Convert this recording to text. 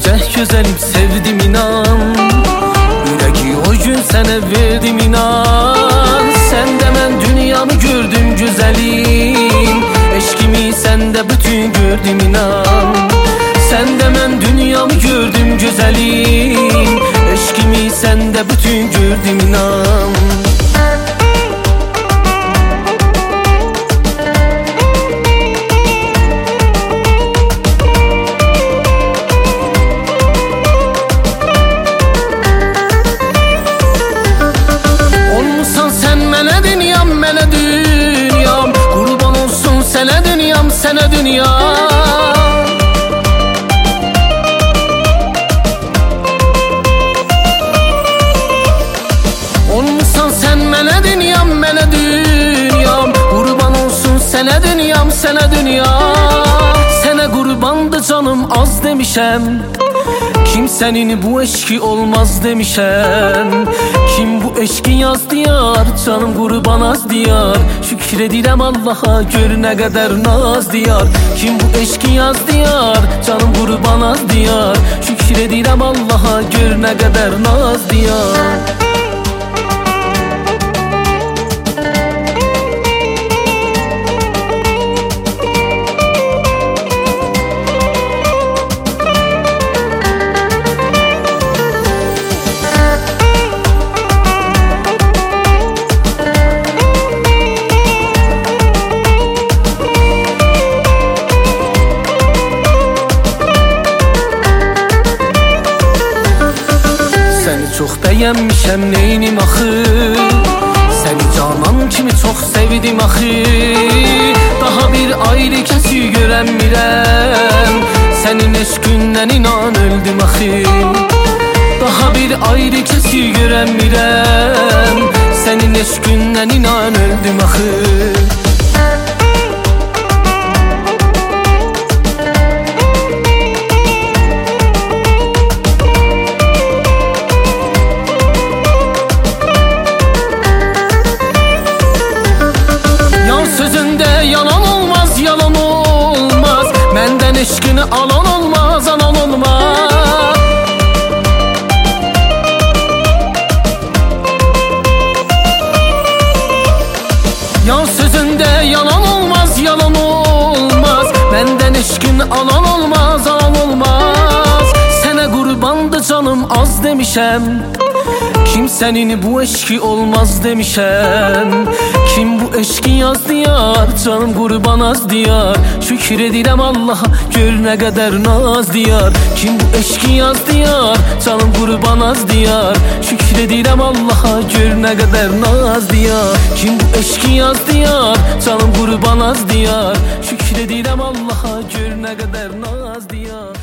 necə gözəlim sevdim inan. Ürəyi o gün sənə verdim inan. Səndə mən dünyamı gördüm gözəlim, eşkimi səndə bütün gördüm inan. Səndə mən dünyamı gördüm gözəlim, eşkimi səndə bütün gördüm inan. Sənə dünya olmuşsan sən mənə dünyam, mənə dünyam. Qurban olsun sənə dünyam, sənə dünya. Sənə qurbandı canım az demişəm, kimsenin bu eşki olmaz demişəm. Kim bu eşki yaz diyar, canım qurban az diyar. Şükür edirəm Allaha, gör nə qədər naz diyar. Kim bu eşki yaz diyar, canım qurban az diyar. Şükür edirəm Allaha, gör nə qədər naz diyar. Çox bəyənmişəm neynim axı, səni canan kimi çox sevdim axı. Daha bir ayrı kəsi görənmirəm, sənin eşqündən inan öldüm axı. Daha bir ayrı kəsi görənmirəm, sənin eşqündən inan öldüm axı. Eşkini alan olmaz, alan olmaz. Yan sözünde yalan olmaz, yalan olmaz. Benden eşkini alan olmaz, alan olmaz. Sənə qurbandı canım az demişəm, kimsenin bu eşki olmaz demişəm. Kim bu eşki yaz diyar, canım qurban az diyar. Şükür edirəm Allaha, gör nə qədər naz diyar. Kim bu eşki yaz diyar, canım qurban az diyar. Şükür edirəm Allaha, gör nə qədər naz diyar. Kim bu eşki yaz diyar, canım qurban az diyar. Şükür edirəm Allaha, gör nə qədər naz diyar.